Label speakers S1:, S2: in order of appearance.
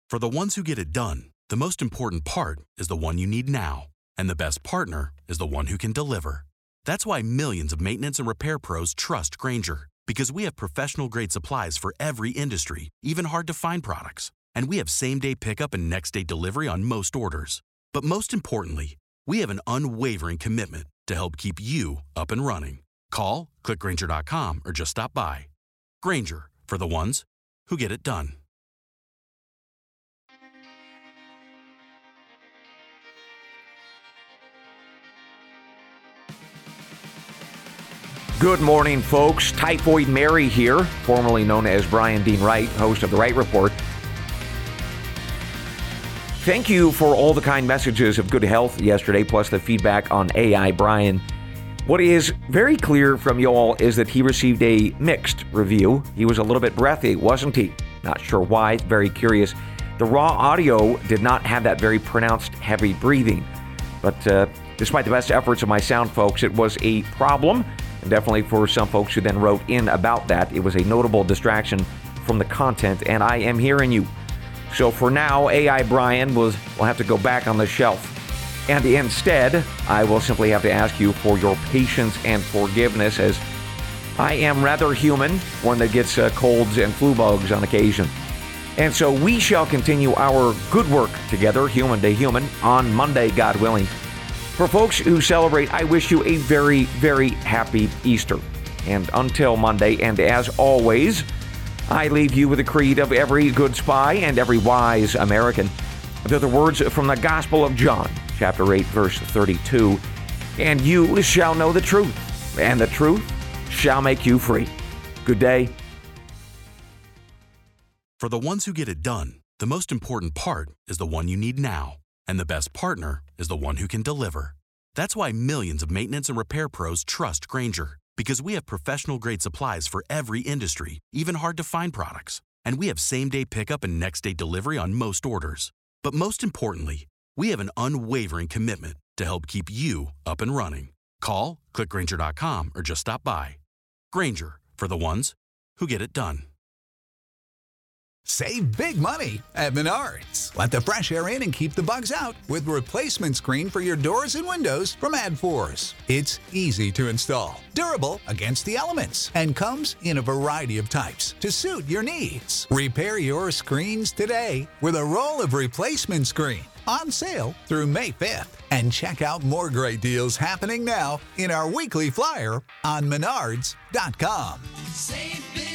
S1: For the ones who get it done, the most important part is the one you need now. And the best partner is the one who can deliver. That's why millions of maintenance and repair pros trust Grainger, because we have professional-grade supplies for every industry, even hard-to-find products. And we have same-day pickup and next-day delivery on most orders. But most importantly, we have an unwavering commitment to help keep you up and running. Call, click Grainger.com, or just stop by. Grainger, for the ones who get it done.
S2: Good morning, folks. Typhoid Mary here, formerly known as Brian Dean Wright, host of The Wright Report. Thank you for all the kind messages of good health yesterday, plus the feedback on AI Brian. What is very clear from you all is that he received a mixed review. He was a little bit breathy, wasn't he? Not sure why, very curious. The raw audio did not have that very pronounced heavy breathing. But despite the best efforts of my sound folks, it was a problem. And definitely for some folks who then wrote in about that, it was a notable distraction from the content, and I am hearing you. So for now, AI Brian will have to go back on the shelf. And instead, I will simply have to ask you for your patience and forgiveness, as I am rather human, one that gets colds and flu bugs on occasion. And so we shall continue our good work together, human to human, on Monday, God willing. For folks who celebrate, I wish you a very, very happy Easter. And until Monday, and as always, I leave you with the creed of every good spy and every wise American. They're the words from the Gospel of John, chapter 8, verse 32. And you shall know the truth, and the truth shall make you free. Good day.
S1: For the ones who get it done, the most important part is the one you need now. And the best partner is the one who can deliver. That's why millions of maintenance and repair pros trust Grainger, because we have professional-grade supplies for every industry, even hard-to-find products. And we have same-day pickup and next-day delivery on most orders. But most importantly, we have an unwavering commitment to help keep you up and running. Call, click Grainger.com, or just stop by. Grainger, for the ones who get it done.
S3: Save big money at Menards. Let the fresh air in and keep the bugs out with replacement screen for your doors and windows from AdForce. It's easy to install, durable against the elements, and comes in a variety of types to suit your needs. Repair your screens today with a roll of replacement screen on sale through May 5th. And check out more great deals happening now in our weekly flyer on Menards.com.
S4: Save big.